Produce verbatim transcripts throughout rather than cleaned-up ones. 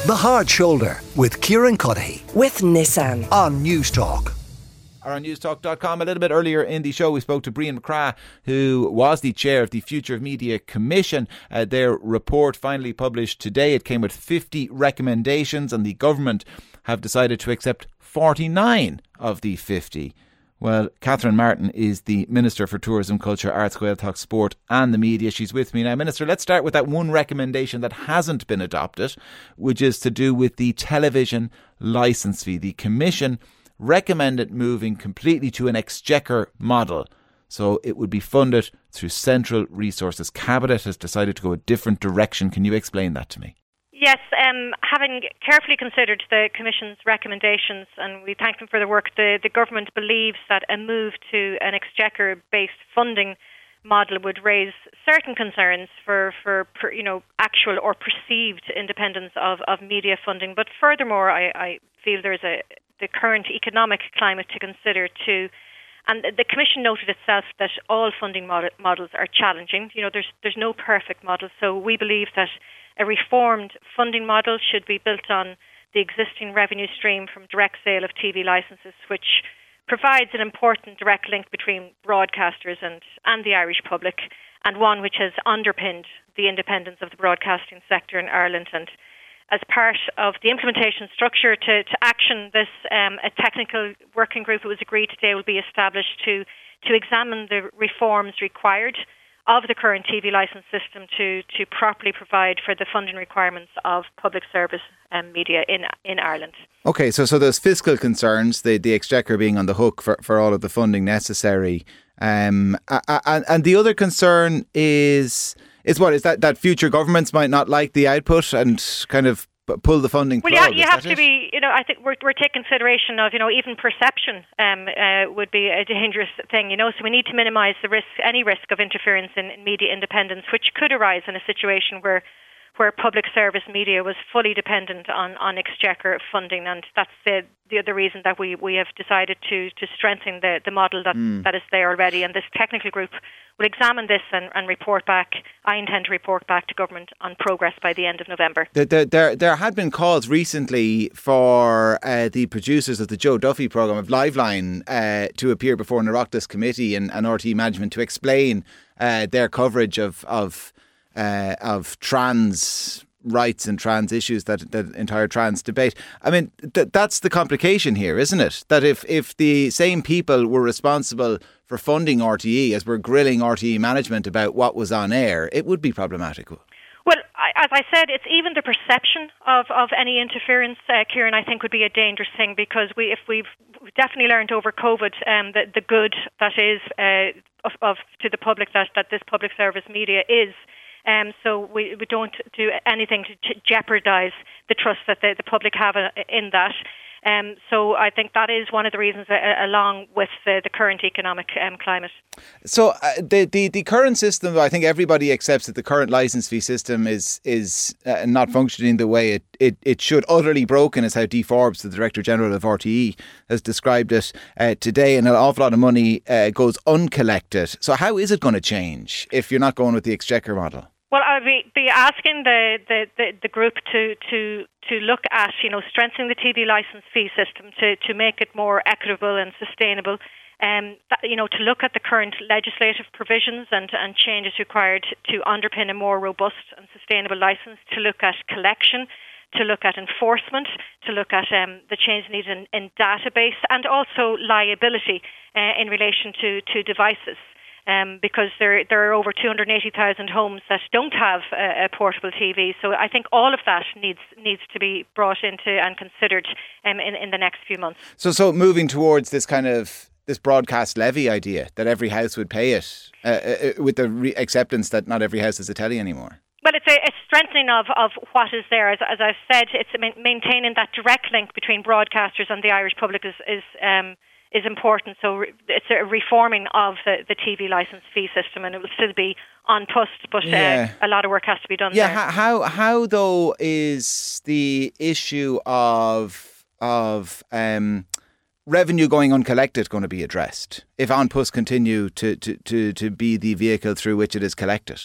The Hard Shoulder with Kieran Cuddihy with Nissan on News Talk. Or on newstalk dot com. A little bit earlier in the show, we spoke to Brian McCrath, who was the chair of the Future of Media Commission. Uh, their report finally published today. It came with fifty recommendations, and the government have decided to accept forty-nine of the fifty. Well, Catherine Martin is the Minister for Tourism, Culture, Arts, Gaeltacht, Sport and the Media. She's with me now. Minister, let's start with that one recommendation that hasn't been adopted, which is to do with the television licence fee. The Commission recommended moving completely to an exchequer model. So it would be funded through central resources. Cabinet has decided to go a different direction. Can you explain that to me? Yes, um, having carefully considered the Commission's recommendations, and we thank them for their work, the, the government believes that a move to an exchequer-based funding model would raise certain concerns for, for, for you know, actual or perceived independence of, of media funding. But furthermore, I, I feel there is a the current economic climate to consider too. And the Commission noted itself that all funding mod- models are challenging. You know, there's there's no perfect model, so we believe that a reformed funding model should be built on the existing revenue stream from direct sale of T V licences, which provides an important direct link between broadcasters and, and the Irish public, and one which has underpinned the independence of the broadcasting sector in Ireland. And as part of the implementation structure to, to action this, um, a technical working group that was agreed today will be established to, to examine the reforms required of the current T V licence system to, to properly provide for the funding requirements of public service um, media in in Ireland. Okay, so so there's fiscal concerns, the, the Exchequer being on the hook for, for all of the funding necessary. Um, and, and the other concern is... Is what is that? That future governments might not like the output and kind of pull the funding. Well, plug, yeah, you have to it? be. You know, I think we're we're taking consideration of you know even perception um, uh, would be a dangerous thing. You know, so we need to minimise the risk, any risk of interference in, in media independence, which could arise in a situation where where public service media was fully dependent on, on exchequer funding, and that's the the other reason that we, we have decided to to strengthen the, the model that, mm. that is there already. And this technical group will examine this and, and report back. I intend to report back to government on progress by the end of November. There there, there, there had been calls recently for uh, the producers of the Joe Duffy programme of Liveline uh, to appear before an Oireachtas committee and, and R T E management to explain uh, their coverage of of Uh, of trans rights and trans issues, that the entire trans debate. I mean, th- that's the complication here, isn't it? That if, if the same people were responsible for funding R T E as we're grilling R T E management about what was on air, it would be problematic. Well, I, as I said, it's even the perception of, of any interference, uh, Kieran, I think would be a dangerous thing, because we, if we've definitely learned over COVID um, the, the good that is uh, of, of to the public that, that this public service media is. Um, so we, we don't do anything to, to jeopardise the trust that the, the public have uh, in that. Um, so I think that is one of the reasons, uh, along with the, the current economic um, climate. So uh, the, the the current system, I think everybody accepts that the current licence fee system is is uh, not functioning the way it, it, it should. Utterly broken is how Dee Forbes, the Director General of R T E, has described it uh, today, and an awful lot of money uh, goes uncollected. So how is it going to change if you're not going with the exchequer model? Well, I'll be, be asking the, the, the, the group to, to to look at, you know, strengthening the T V licence fee system to, to make it more equitable and sustainable. Um, that, you know, to look at the current legislative provisions and, and changes required to underpin a more robust and sustainable licence, to look at collection, to look at enforcement, to look at um, the change needed in, in database, and also liability uh, in relation to, to devices. Um, because there there are over two hundred eighty thousand homes that don't have a, a portable T V. So I think all of that needs needs to be brought into and considered um, in, in the next few months. So so moving towards this kind of this broadcast levy idea that every house would pay it uh, uh, with the re- acceptance that not every house has a telly anymore. Well, it's a, a strengthening of, of what is there. As, as I've said, it's maintaining that direct link between broadcasters and the Irish public is... is um, is important. So it's a reforming of the, the T V licence fee system, and it will still be on post, but yeah. uh, a lot of work has to be done yeah, there. How, how though is the issue of of um, revenue going uncollected going to be addressed if An Post continue to, to, to, to be the vehicle through which it is collected?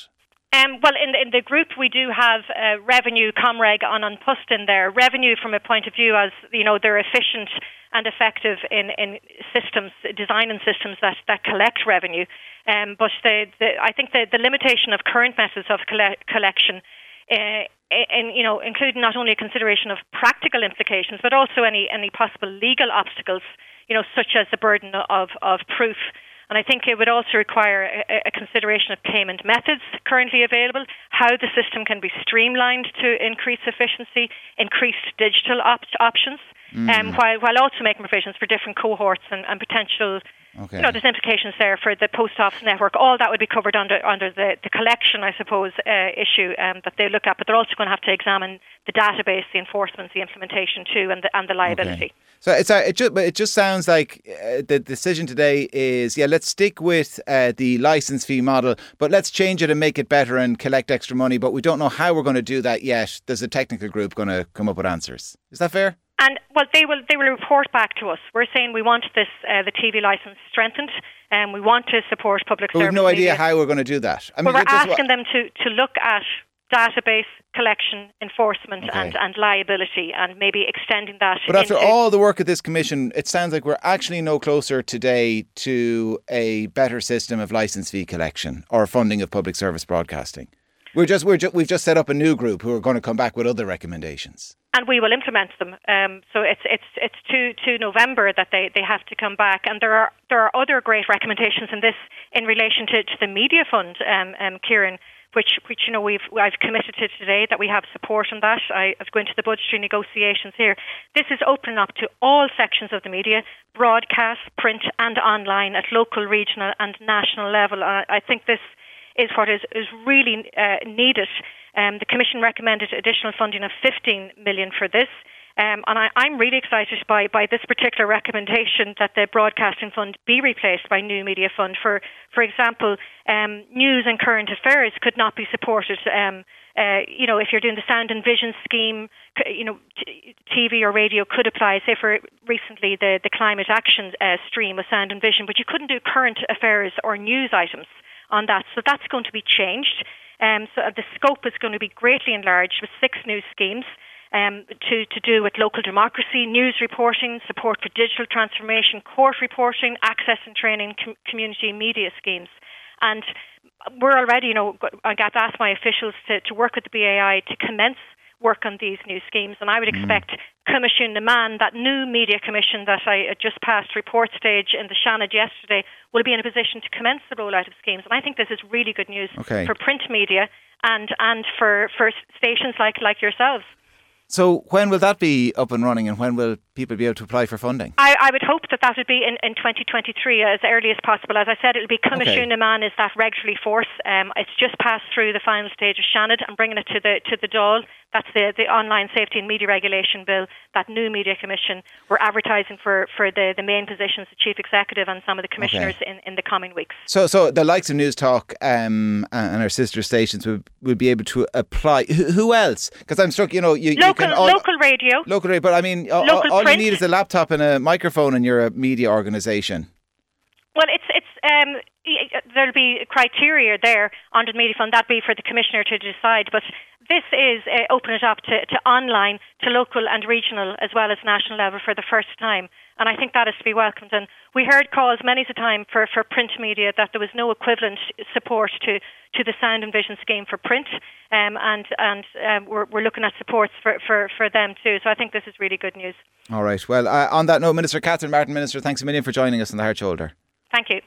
Um, well, in the, in the group we do have uh, revenue, Comreg on An Post in there. Revenue from a point of view as, you know, they're efficient and effective in, in systems, design and systems that, that collect revenue. Um, but the, the, I think the, the limitation of current methods of colle- collection, uh, in, you know, including not only a consideration of practical implications, but also any, any possible legal obstacles, you know, such as the burden of, of proof. And I think it would also require a, a consideration of payment methods currently available, how the system can be streamlined to increase efficiency, increased digital op- options, mm. um, while while also making provisions for different cohorts and, and potential. Okay. You know, there's implications there for the post office network. All that would be covered under under the, the collection, I suppose, uh, issue um, that they look at. But they're also going to have to examine the database, the enforcement, the implementation too, and the and the liability. Okay. So it's uh, it just it just sounds like uh, the decision today is yeah, let's stick with uh, the license fee model, but let's change it and make it better and collect extra money. But we don't know how we're going to do that yet. There's a technical group going to come up with answers. Is that fair? And well, they will they will report back to us. We're saying we want this uh, the T V licence strengthened, and um, we want to support public but service. We've no media. idea how we're going to do that. I mean, well, we're asking what... them to, to look at database collection, enforcement, okay. and, and liability, and maybe extending that. But after into... all the work of this commission, it sounds like we're actually no closer today to a better system of licence fee collection or funding of public service broadcasting. We're just we're ju- we've just set up a new group who are going to come back with other recommendations. And we will implement them. Um, so it's it's it's to, to November that they, they have to come back. And there are there are other great recommendations in this in relation to, to the media fund, um, um, Kieran, which which you know we've I've committed to today that we have support on that. I was going to the budgetary negotiations here. This is opening up to all sections of the media, broadcast, print, and online at local, regional, and national level. Uh, I think this is what is is really uh, needed. Um, the Commission recommended additional funding of fifteen million dollars for this. Um, and I, I'm really excited by, by this particular recommendation that the Broadcasting Fund be replaced by New Media Fund. For for example, um, news and current affairs could not be supported. Um, uh, you know, if you're doing the Sound and Vision scheme, you know, t- T V or radio could apply. Say for recently the, the climate action uh, stream of Sound and Vision, but you couldn't do current affairs or news items on that. So that's going to be changed. Um, so the scope is going to be greatly enlarged with six new schemes um, to, to do with local democracy, news reporting, support for digital transformation, court reporting, access and training, com- community media schemes. And we're already, you know, I got asked my officials to, to work with the B A I to commence work on these new schemes. And I would expect Commission Naman, that new media commission that I just passed report stage in the Shannon yesterday, will be in a position to commence the rollout of schemes. And I think this is really good news okay. for print media and and for, for stations like, like yourselves. So when will that be up and running, and when will people be able to apply for funding? I, I would hope that that would be in, in twenty twenty-three as early as possible. As I said, it will be Commission Naman is that regulatory force. Um, it's just passed through the final stage of Shannon and bringing it to the to the Dáil. That's the, the Online Safety and Media Regulation Bill, that new Media Commission. We're advertising for, for the, the main positions, the Chief Executive and some of the commissioners okay. in, in the coming weeks. So so the likes of News Talk um, and our sister stations would, would be able to apply. Who, who else? Because I'm struck, you know... You, local, you can all, local radio. Local radio, but I mean, all, all you need is a laptop and a microphone and you're a media organisation. Well, it's it's um, there'll be criteria there under the Media Fund. That'd be for the Commissioner to decide. But this is uh, open it up to, to online, to local and regional as well as national level for the first time. And I think that is to be welcomed. And we heard calls many a time for, for print media that there was no equivalent support to, to the Sound and Vision scheme for print. Um, and and um, we're, we're looking at supports for, for, for them too. So I think this is really good news. All right. Well, uh, on that note, Minister Catherine Martin, Minister, thanks a million for joining us on The Hard Shoulder. Thank you.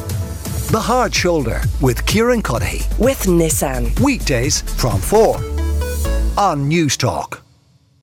The Hard Shoulder with Kieran Cuddihy. With Nissan. Weekdays from four on News Talk.